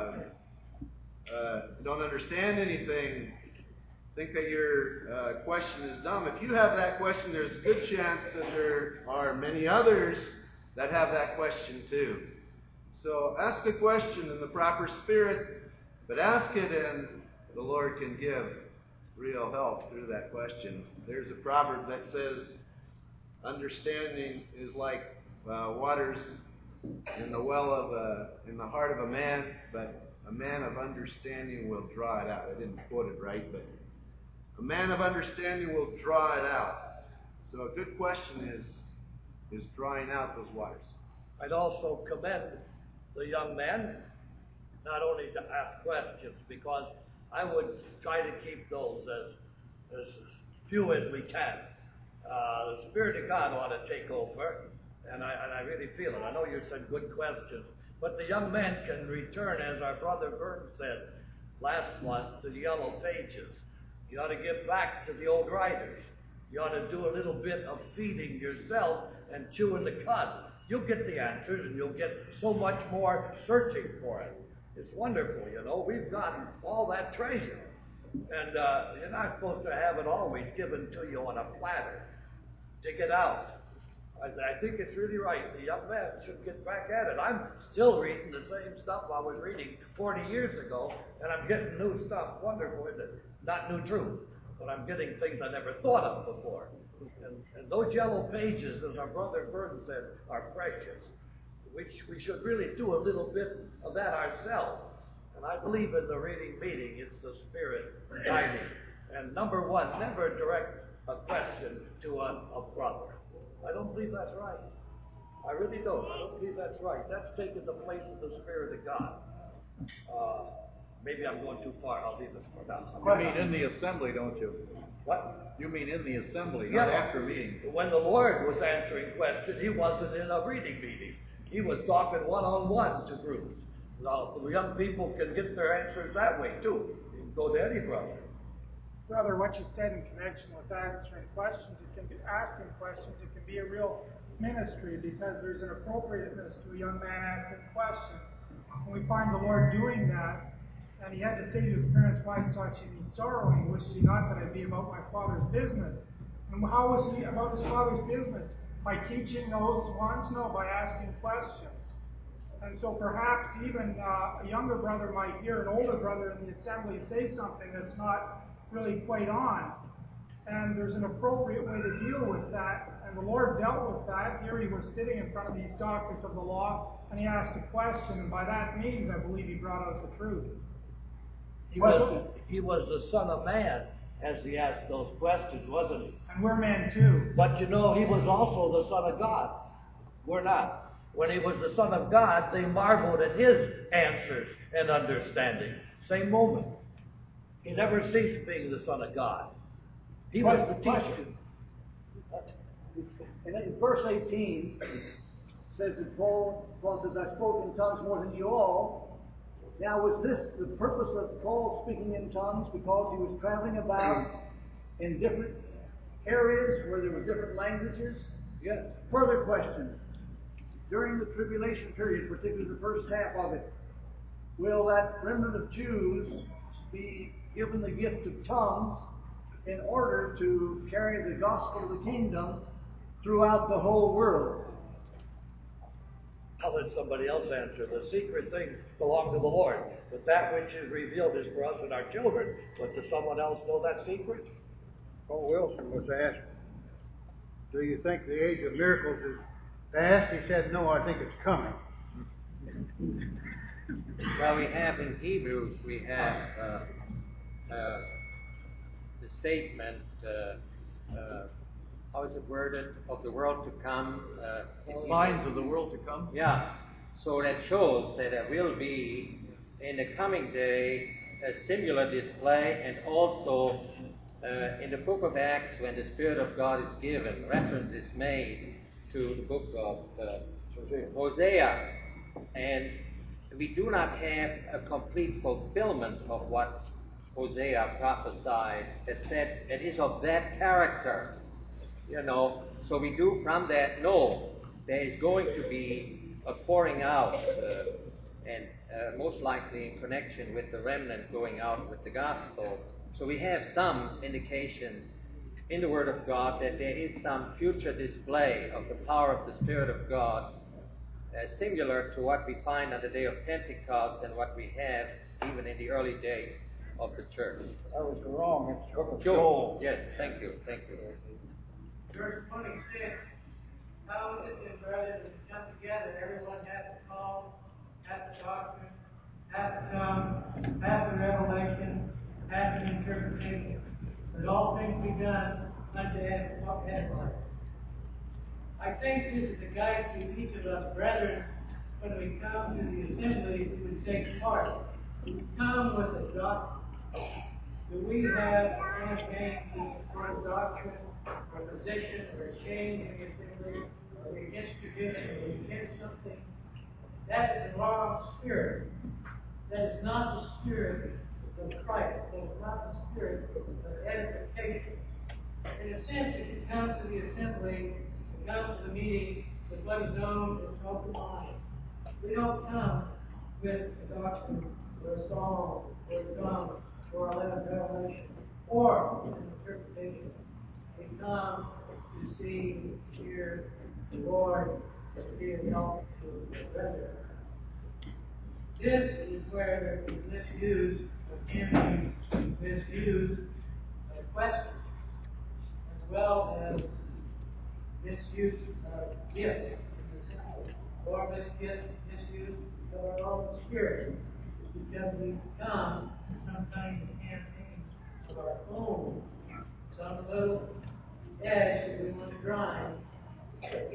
don't understand anything, think that your question is dumb. If you have that question, there's a good chance that there are many others that have that question too. So ask a question in the proper spirit, but ask it and the Lord can give real help through that question. There's a proverb that says, understanding is like waters in the well of in the heart of a man, but a man of understanding will draw it out. I didn't quote it right, but a man of understanding will draw it out. So a good question is drawing out those waters. I'd also commend the young man not only to ask questions, because I would try to keep those as few as we can. The Spirit of God ought to take over, and I really feel it. I know you said good questions, but the young man can return, as our brother Vern said last month, to the yellow pages. You ought to get back to the old writers. You ought to do a little bit of feeding yourself and chewing the cud. You'll get the answers, and you'll get so much more searching for it. It's wonderful, you know. We've gotten all that treasure. And you're not supposed to have it always given to you on a platter. Dig it out. I think it's really right. The young man should get back at it. I'm still reading the same stuff I was reading 40 years ago, and I'm getting new stuff. Wonderful, isn't it? Not new truth, but I'm getting things I never thought of before. And those yellow pages, as our brother Burton said, are precious. We should really do a little bit of that ourselves. And I believe in the reading meeting, it's the Spirit guiding. And number one, never direct a question to a brother. I don't believe that's right. I really don't. I don't believe that's right. That's taking the place of the Spirit of God. Maybe I'm going too far. I'll leave this for now. You mean in the assembly, don't you? What? You mean in the assembly, not after meeting. When the Lord was answering questions, he wasn't in a reading meeting. He was talking one-on-one to groups. Now, the young people can get their answers that way too. You can go to any brother. Brother, what you said in connection with answering questions, it can be asking questions, it can be a real ministry because there's an appropriateness to a young man asking questions. And we find the Lord doing that. And he had to say to his parents, "Why sought ye me sorrowing? Wished ye not that I be about my Father's business?" And how was he about his Father's business? By teaching those ones? No, by asking questions. And so perhaps even a younger brother might hear an older brother in the assembly say something that's not really quite on. And there's an appropriate way to deal with that. And the Lord dealt with that. Here he was sitting in front of these doctors of the law, and he asked a question. And by that means, I believe he brought out the truth. He was the Son of Man as he asked those questions, wasn't he? And we're men too. But you know, he was also the Son of God. We're not. When he was the Son of God, they marveled at his answers and understanding. Same moment. He never ceased being the Son of God. He was the teacher. In verse 18, it says that Paul says, "I spoke in tongues more than you all." Now, was this the purpose of Paul speaking in tongues because he was traveling about in different areas where there were different languages? Yes. Further question. During the tribulation period, particularly the first half of it, will that remnant of Jews be given the gift of tongues in order to carry the gospel of the kingdom throughout the whole world? I'll let somebody else answer. The secret things belong to the Lord, but that which is revealed is for us and our children. But does someone else know that secret? Paul Wilson was asked, "Do you think the age of miracles is past?" He said, "No, I think it's coming." Well, we have in Hebrews, we have the statement, how is it worded, of the world to come. Signs of the world to come? Yeah. So that shows that there will be, in the coming day, a similar display, and also in the book of Acts, when the Spirit of God is given, reference is made to the book of Hosea. And we do not have a complete fulfillment of what Hosea prophesied that said it is of that character. So we do from that know there is going to be a pouring out, and most likely in connection with the remnant going out with the gospel. So we have some indications in the Word of God that there is some future display of the power of the Spirit of God, similar to what we find on the day of Pentecost and what we have even in the early days of the church. I was wrong. It's the book of Joel. Yes, thank you. Verse 26, how is it then, brethren, to come together? Everyone has the call, has the doctrine, has the tongue, has the revelation, has the interpretation. But all things be done unto edifying. I think this is a guide to each of us, brethren, when we come to the assembly to take part. We come with a doctrine. Do we have anything to support a doctrine, or position, or a change in the assembly, or against tradition, or against something? That is a wrong spirit. That is not the spirit of Christ. That is not the spirit of edification. In a sense, if you come to the assembly, you come to the meeting with what is known as open mind. We don't come with a doctrine, or a song, or a song, or a letter of revelation, or an interpretation. We come to see, hear the Lord, to be a help to the brethren. This is where there is misuse of hymns, misuse of questions, as well as misuse of gifts, or misuse of our own spirit, because we come to some kind of campaign of our own, some little edge that we want to grind.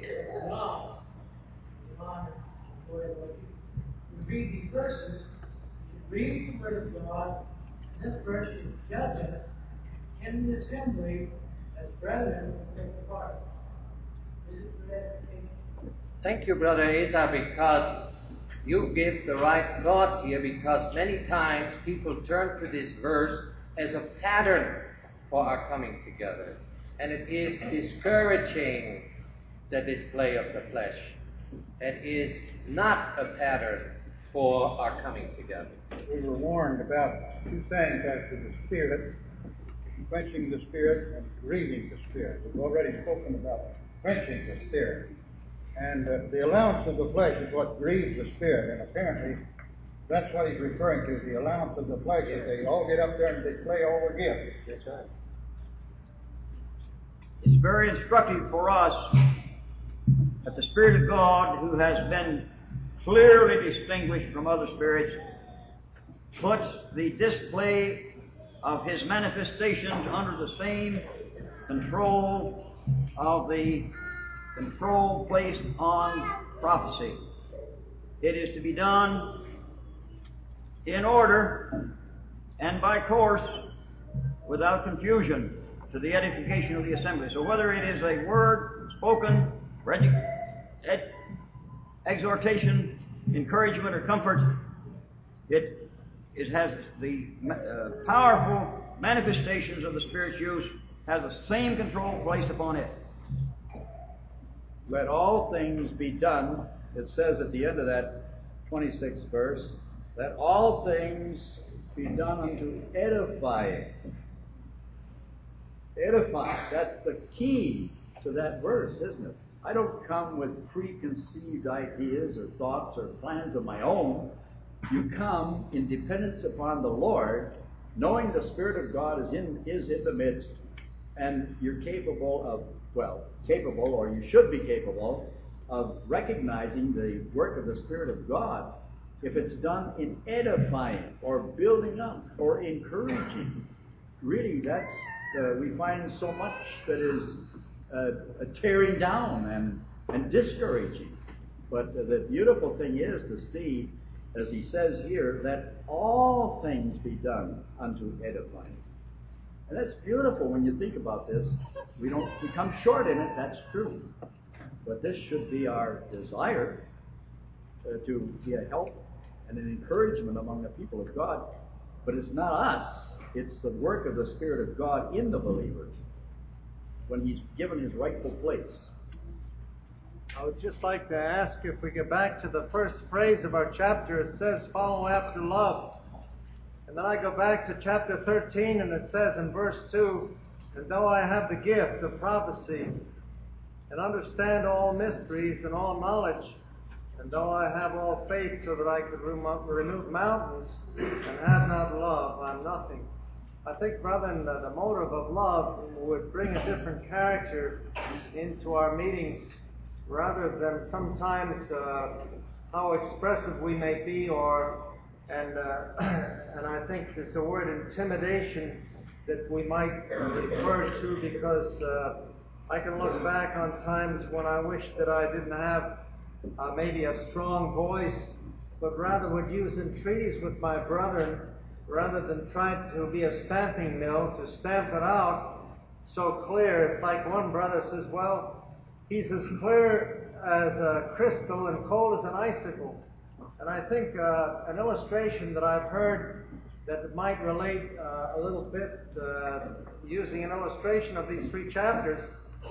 We read these verses, read the Word of God, and this verse should judge us in the assembly as brethren who take part. This is the edification. Thank you, Brother Asa, because you give the right thought here, because many times people turn to this verse as a pattern for our coming together. And it is discouraging the display of the flesh. It is not a pattern for our coming together. We were warned about two things as to the Spirit, quenching the Spirit and grieving the Spirit. We've already spoken about quenching the Spirit. And the allowance of the flesh is what grieves the Spirit. And apparently, that's what he's referring to, the allowance of the flesh, that they all get up there and display all their gifts. That's right. It's very instructive for us that the Spirit of God, who has been clearly distinguished from other spirits, puts the display of His manifestations under the same control of the control placed on prophecy. It is to be done in order and by course without confusion to the edification of the assembly. So whether it is a word spoken, exhortation, encouragement, or comfort, it has the powerful manifestations of the Spirit's use, has the same control placed upon it. Let all things be done, it says at the end of that 26th verse, let all things be done unto edifying. Edifying, that's the key to that verse, isn't it? I don't come with preconceived ideas or thoughts or plans of my own. You come in dependence upon the Lord, knowing the Spirit of God is in the midst, and you're capable, or you should be capable, of recognizing the work of the Spirit of God if it's done in edifying or building up or encouraging. Really, that's we find so much that is tearing down and discouraging. But the beautiful thing is to see, as he says here, that all things be done unto edifying. And that's beautiful when you think about this. We come short in it, that's true. But this should be our desire to be a help and an encouragement among the people of God. But it's not us. It's the work of the Spirit of God in the believers when He's given His rightful place. I would just like to ask, if we get back to the first phrase of our chapter, it says, follow after love. And then I go back to chapter 13, and it says in verse 2, and though I have the gift of prophecy, and understand all mysteries and all knowledge, and though I have all faith so that I could remove mountains, and have not love, I'm nothing. I think, brethren, the motive of love would bring a different character into our meetings, rather than sometimes how expressive we may be, and I think it's the word intimidation that we might refer to, because I can look back on times when I wish that I didn't have maybe a strong voice, but rather would use entreaties with my brethren, rather than trying to be a stamping mill to stamp it out so clear. It's like one brother says, well, he's as clear as a crystal and cold as an icicle. And I think an illustration that I've heard that might relate a little bit, using an illustration of these three chapters.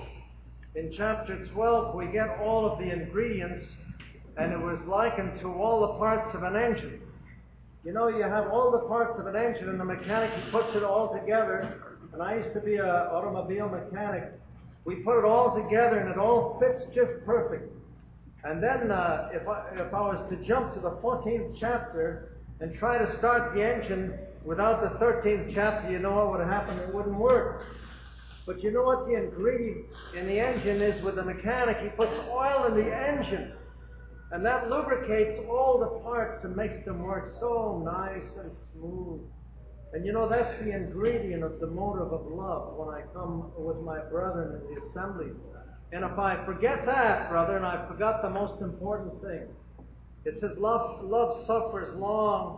In chapter 12, we get all of the ingredients, and it was likened to all the parts of an engine. You know, you have all the parts of an engine, and the mechanic, he puts it all together. And I used to be an automobile mechanic. We put it all together, and it all fits just perfect. And then if I was to jump to the 14th chapter and try to start the engine without the 13th chapter, you know what would happen? It wouldn't work. But you know what the ingredient in the engine is with the mechanic? He puts oil in the engine. And that lubricates all the parts and makes them work so nice and smooth. And you know, that's the ingredient of the motive of love when I come with my brethren in the assembly. And if I forget that, brethren, I forgot the most important thing. It says love suffers long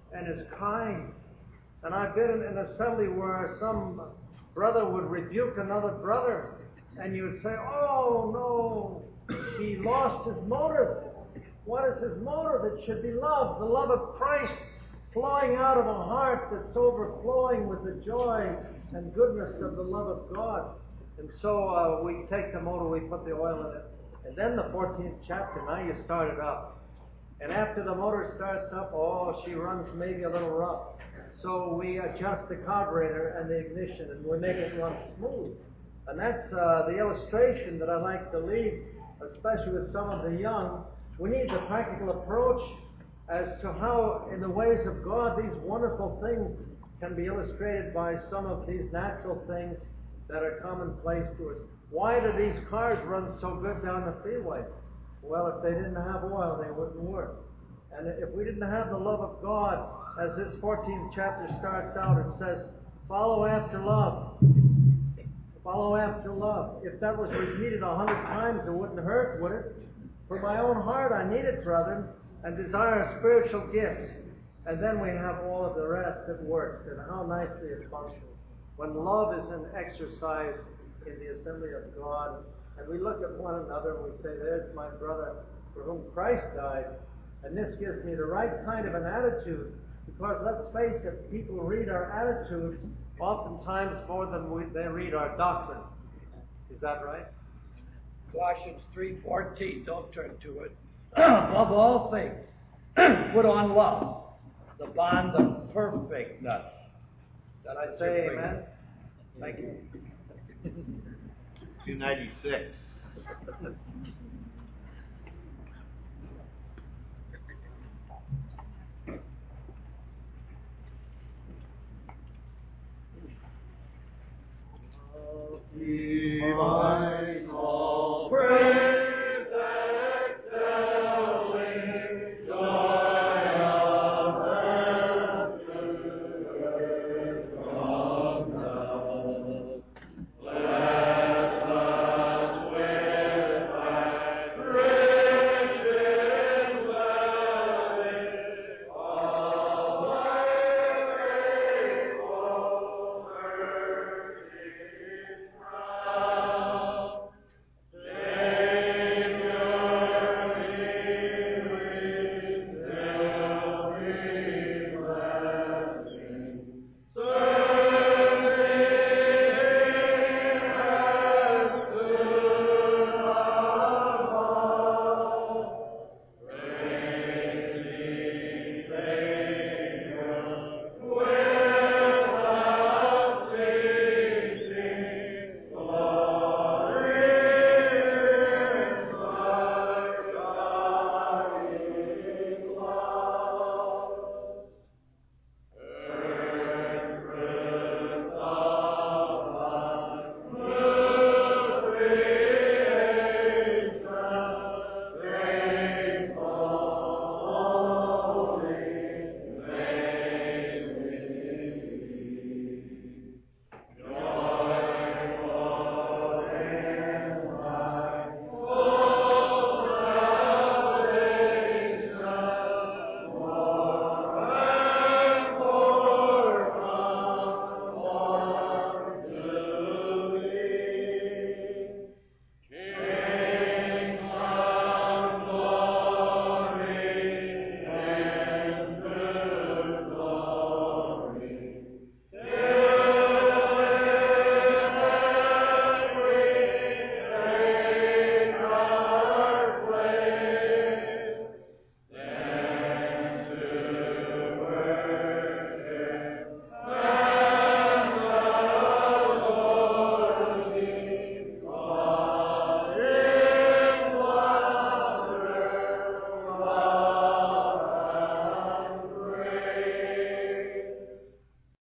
and is kind. And I've been in an assembly where some brother would rebuke another brother, and you would say, "Oh no, he lost his motive." What is his motive? It should be love, the love of Christ flowing out of a heart that's overflowing with the joy and goodness of the love of God. And so we take the motor, we put the oil in it. And then the 14th chapter, now you start it up. And after the motor starts up, she runs maybe a little rough. So we adjust the carburetor and the ignition, and we make it run smooth. And that's the illustration that I like to leave, especially with some of the young. We need the practical approach as to how, in the ways of God, these wonderful things can be illustrated by some of these natural things that are commonplace to us. Why do these cars run so good down the freeway? Well, if they didn't have oil, they wouldn't work. And if we didn't have the love of God, as this 14th chapter starts out, it says, follow after love. Follow after love. If that was repeated 100 times, it wouldn't hurt, would it? For my own heart I need it, brethren, and desire spiritual gifts. And then we have all of the rest that works, and how nicely it functions. When love is in exercise in the assembly of God, and we look at one another and we say, there's my brother for whom Christ died, and this gives me the right kind of an attitude, because let's face it, people read our attitudes oftentimes more than they read our doctrine. Is that right? Colossians 3:14, don't turn to it. Above all things, put on love, the bond of perfectness. Did I say amen? Thank you. 296. Viva